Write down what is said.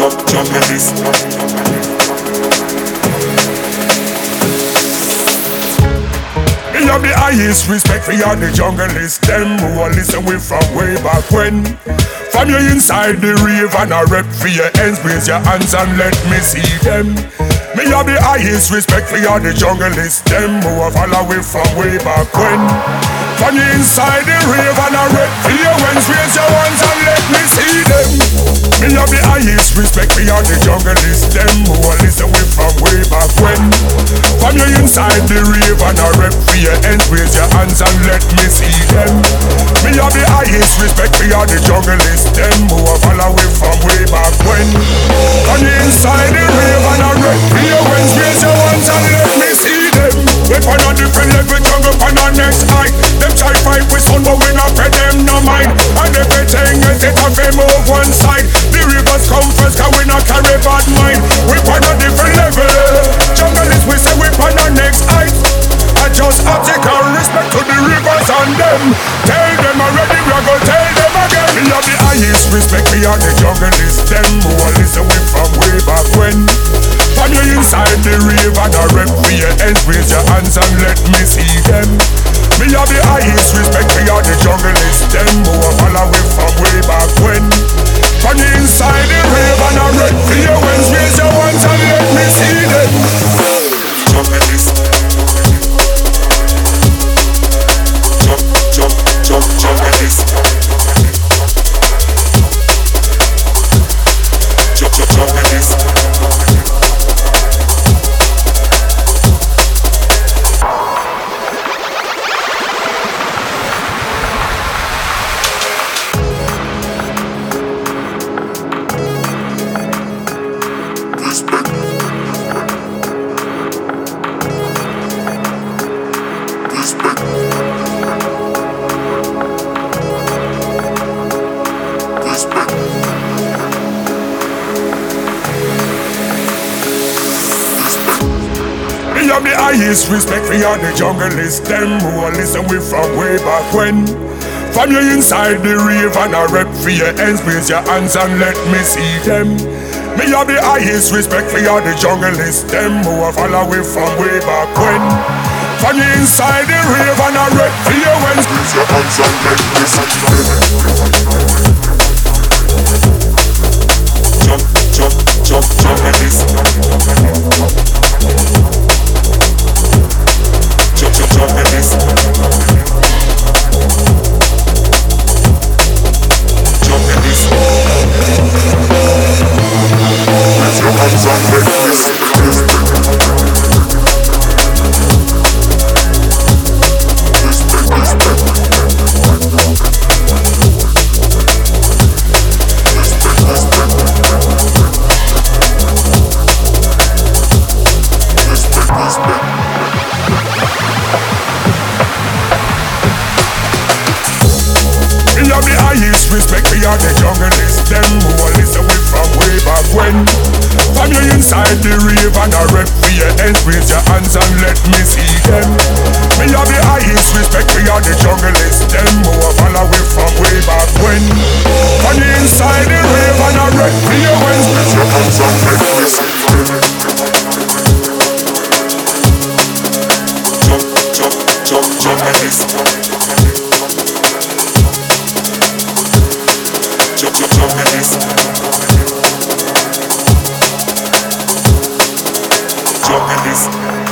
junglist. Me have the highest respect for all the junglist. Them who are listen with from way back when. From you inside the rave and a rep for your ends, raise your hands and let me see them. Me have the highest respect for all the junglist. Them who are follow with from way back when. From you inside the rave and a rep for your ends, raise your hands and let me see them. Me have the highest respect for all the junglist. Them who are listen with from way back when. From you inside the rave and a rep for your ends, raise your hands and let me see them. Me have the highest respect for all the junglist. Them who are follow with from way back when. From you inside the rave and a rep for your ends, raise your hands and let me see them. We on a different level, jungle on our next height. Them try fight with sound, but we not pay them no mind. And everything is it have them move one side. The rivers come first, cause we not carry bad mind. We on a different level. Jungle is we say we on our next height. I just have to call respect to the rivers and them. Tell them already, we are gonna tell them again. We have the highest respect for all the junglist. Them who are listen with from way back when. From you inside the rave and a rep for your ends, raise your hands and let me see them. Me have the highest respect for all the junglist. Them who are follow with from way back when. From you inside the rave and a rep for your ends, raise your hands and let me see them. Junglist. Junglist. Junglist. The highest respect for all the junglist. Them who are listen with from way back when. From you inside the rave and a rep for your ends, raise your hands and let me see them. Me have the highest respect for all the junglist. Them who are follow with from way back when. From you inside the rave and a rep for your ends, raise your hands and let me see them. Junglist. Junglist. Junglist. Raise your hands and let me see. Respect for all the junglist. Them who are listen with from way back when. From you inside the rave and a rep for your ends, raise your hands and let me see them. Me have the highest respect for all the junglist. Them who are follow with from way back when. From you inside the rave and a rep for your ends, raise your hands and let me see them. Junglist. Junglist.